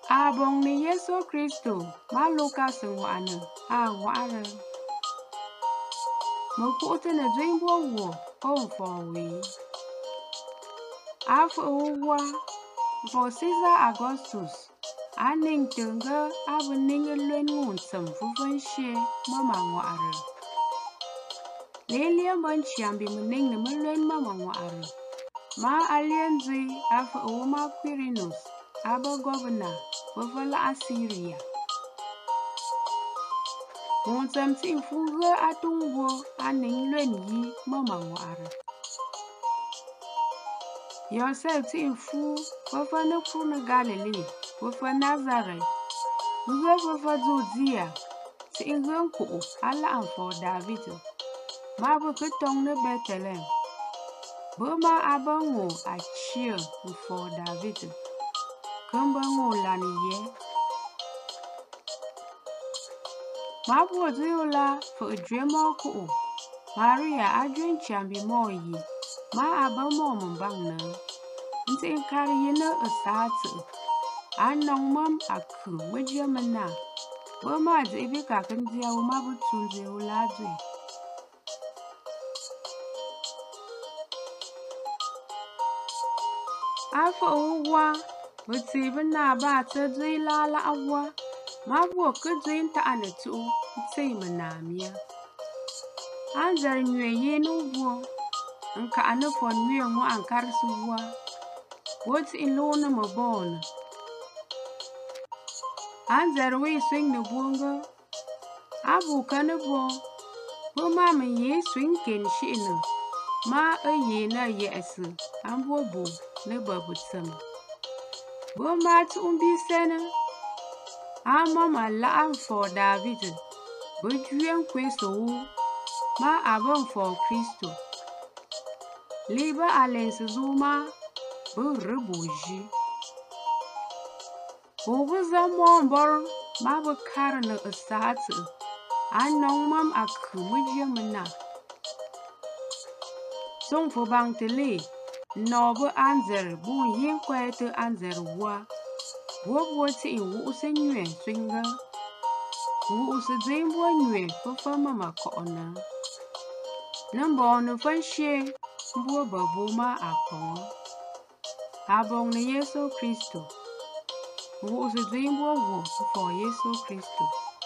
Abong ni Yesu Kristo ma Lucas ngwa'ne a wa'are. Meku'te ne dwingbo wo o mfowi. Afo uwa for Caesar Augustus aning tenga abuning lwen ngun sem fufanshe mama ngwa'are. Lelian ban chiambi muning ne mulwen mama ngwa'are. Ma alienzi afo uwa Quirinus aba governor fufala Assyria. Munsam ti fuga atungwo aning lwen yi mama ngwa'are. Yosef ti fu fufa ne funa Galilee fufa Nazareth. Nge fufa Judea ti ngenku ala anfo David. Ma bu ketong ne Bethlehem. Buma abango achie mfo David. Kamba ngo lani ye. Ma bu ziola fu dremo ku. Maria adwen chambi mo yi. Ma abamo mbang na. Nti inkari yina asatu. Anong mam aku wajamana. Buma zibi kakandia uma butunze uladwe. Afo uwa butibi na ba ta dwi lala awa. Ma bu kudwin ta anatu nti manamia. Anzar nywe yenu bu. Nka anufon nywe ngo ankarsuwa. What's in lona mabon? Anzar we swing the bunga. Abu kanabo. Buma me ye swing ken shina. Ma a ye na yes. Ambo bu ne babutsam. Buma tumbi sena. Mama la for David. Bujuan kweso. Ma abon for Christo. Liba alens zuma. Burubuji. Ubuza mombor. Ma bu karna asatu. Anong mam akumujamana. Song for bang tele. Nobu anzer bu yin kwete anzer wa. Wobwoti in wuuse nyue swinga. Wuuse dreambo nyue fufa mama koona. Nambo no fanshe mbo babuma akon. Abong na Yesu Kristo. Wuuse dreambo wo for Yesu Kristo.